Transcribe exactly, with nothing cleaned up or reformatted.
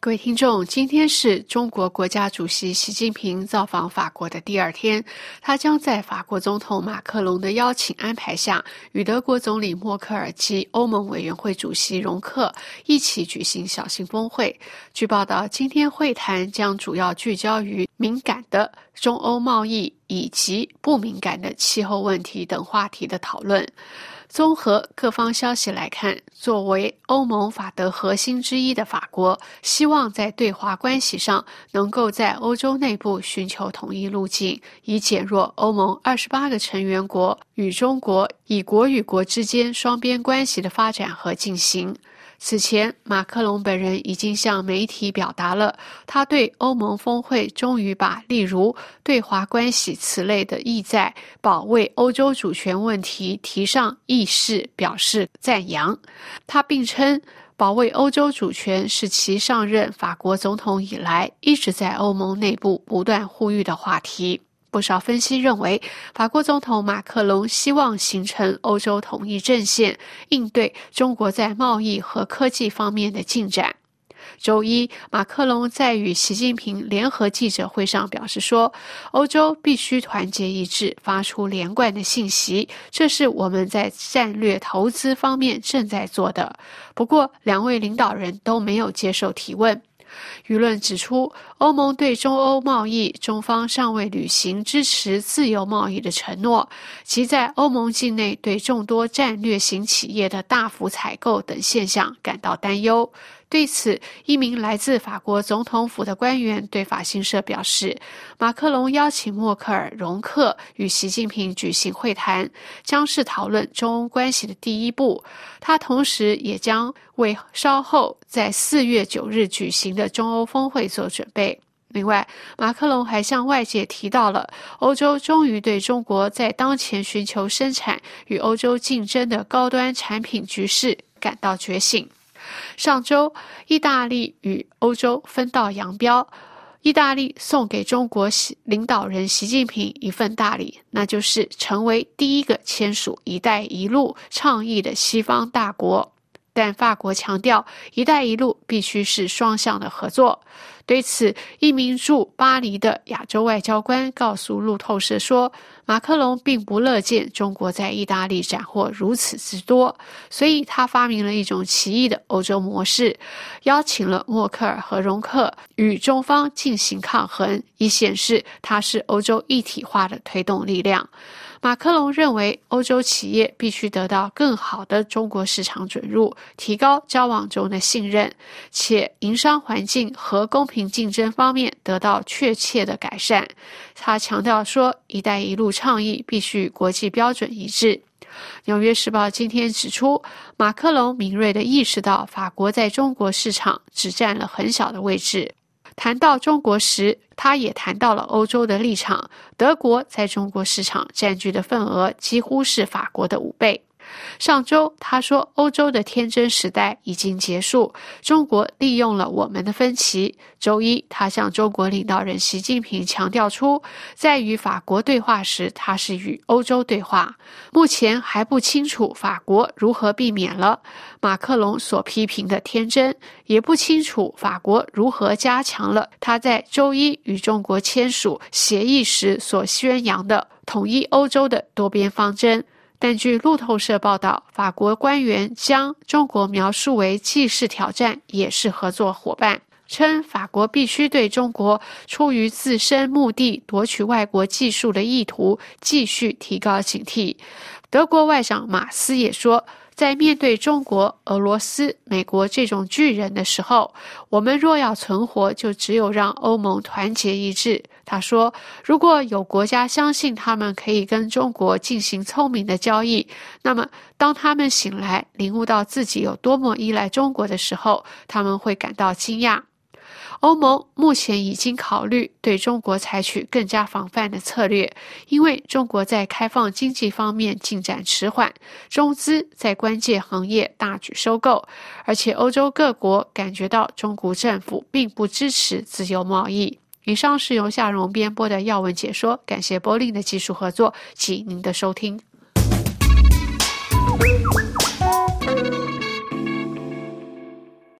各位听众，今天是中国国家主席习近平造访法国的第二天，他将在法国总统马克龙的邀请安排下，与德国总理默克尔及欧盟委员会主席容克一起举行小型峰会。据报道，今天会谈将主要聚焦于敏感的中欧贸易以及不敏感的气候问题等话题的讨论。综合各方消息来看，作为欧盟法德核心之一的法国，希望在对华关系上能够在欧洲内部寻求统一路径，以减弱欧盟二十八个成员国与中国以国与国之间双边关系的发展和进行。此前，马克龙本人已经向媒体表达了他对欧盟峰会终于把例如对华关系此类的意在保卫欧洲主权问题提上议事表示赞扬。他并称保卫欧洲主权是其上任法国总统以来一直在欧盟内部不断呼吁的话题。不少分析认为，法国总统马克龙希望形成欧洲统一阵线，应对中国在贸易和科技方面的进展。周一，马克龙在与习近平联合记者会上表示说，欧洲必须团结一致，发出连贯的信息，这是我们在战略投资方面正在做的。不过，两位领导人都没有接受提问。舆论指出，欧盟对中欧贸易，中方尚未履行支持自由贸易的承诺，及在欧盟境内对众多战略型企业的大幅采购等现象感到担忧。对此，一名来自法国总统府的官员对法新社表示，马克龙邀请默克尔、容克与习近平举行会谈，将是讨论中欧关系的第一步。他同时也将为稍后在四月九日举行的中欧峰会做准备。另外，马克龙还向外界提到了欧洲终于对中国在当前寻求生产与欧洲竞争的高端产品局势感到觉醒。上周，意大利与欧洲分道扬镳，意大利送给中国领导人习近平一份大礼，那就是成为第一个签署“一带一路”倡议的西方大国。但法国强调，“一带一路”必须是双向的合作。对此，一名驻巴黎的亚洲外交官告诉路透社说，马克龙并不乐见中国在意大利斩获如此之多，所以他发明了一种奇异的欧洲模式，邀请了默克尔和容克与中方进行抗衡，以显示他是欧洲一体化的推动力量。马克龙认为，欧洲企业必须得到更好的中国市场准入，提高交往中的信任，且营商环境和公平竞争方面得到确切的改善。他强调说，一带一路倡议必须与国际标准一致。纽约时报今天指出，马克龙敏锐地意识到法国在中国市场只占了很小的位置。谈到中国时，他也谈到了欧洲的立场。德国在中国市场占据的份额几乎是法国的五倍。上周，他说欧洲的天真时代已经结束，中国利用了我们的分歧。周一，他向中国领导人习近平强调出，在与法国对话时，他是与欧洲对话。目前还不清楚法国如何避免了马克龙所批评的天真，也不清楚法国如何加强了他在周一与中国签署协议时所宣扬的统一欧洲的多边方针。但据路透社报道，法国官员将中国描述为既是挑战也是合作伙伴，称法国必须对中国出于自身目的夺取外国技术的意图继续提高警惕。德国外长马斯也说，在面对中国、俄罗斯、美国这种巨人的时候，我们若要存活，就只有让欧盟团结一致。他说，如果有国家相信他们可以跟中国进行聪明的交易，那么当他们醒来，领悟到自己有多么依赖中国的时候，他们会感到惊讶。欧盟目前已经考虑对中国采取更加防范的策略，因为中国在开放经济方面进展迟缓，中资在关键行业大举收购，而且欧洲各国感觉到中国政府并不支持自由贸易。以上是由夏荣编播的要闻解说，感谢柏林的技术合作及您的收听。